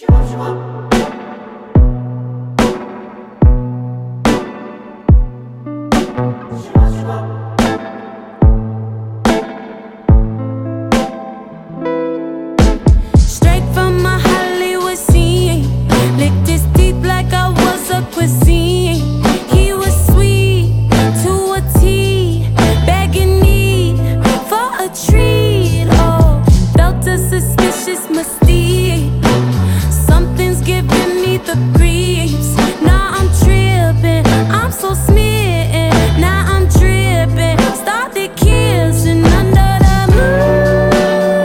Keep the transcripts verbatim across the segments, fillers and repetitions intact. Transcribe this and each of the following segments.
Straight from my Hollywood scene, licked his teeth like I was a cuisine. He was sweet to a T, begging me for a treat. Oh, felt a suspicious mystique. Something's giving me the creeps. Now I'm tripping, I'm so smitten. Now I'm dripping, started kissing under the moon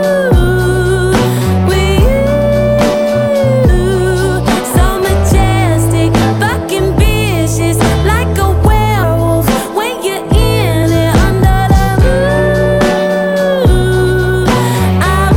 with you. So majestic, fucking vicious, like a werewolf when you're in it under the moon. I'm,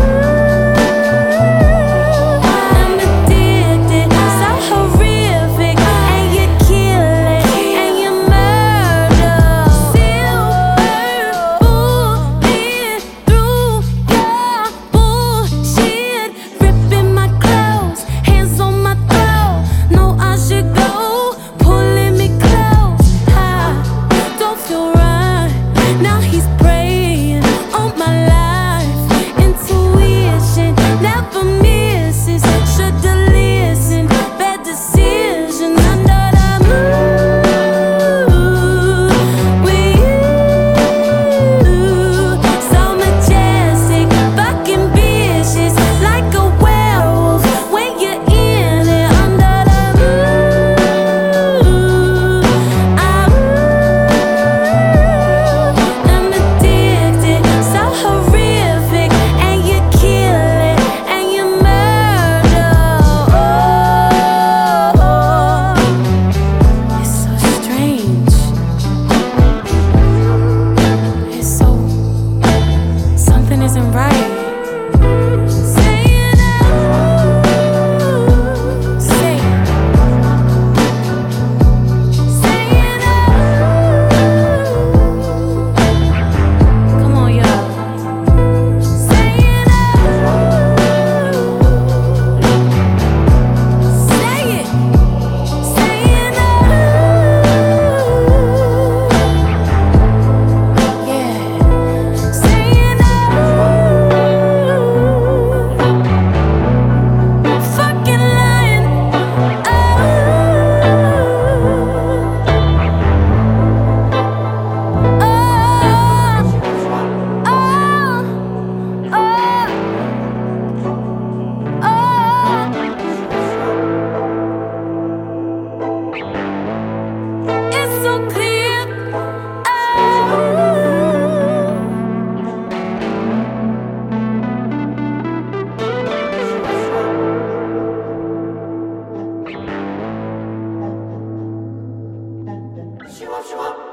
I'm addicted, so horrific, and you kill it, and you murder. Silver bullet through your bullshit, ripping my clothes, hands on my throat. Know I should go, pulling me close. I don't feel right. Now he's preying on my life. Intuition never misses. Should've listened. Bad decisions under the moon with you. So majestic, fucking vicious, like a werewolf when you're in it under the moon. I'm, I'm addicted, so horrific, and you kill it, and you murder. Oh, it's so strange. It's so, something isn't right. Saying oh, say, saying oh, come on, y'all. Saying oh, say it, saying oh, yeah, saying oh, fucking lying, oh, oh, oh, oh, it's so clear, oh.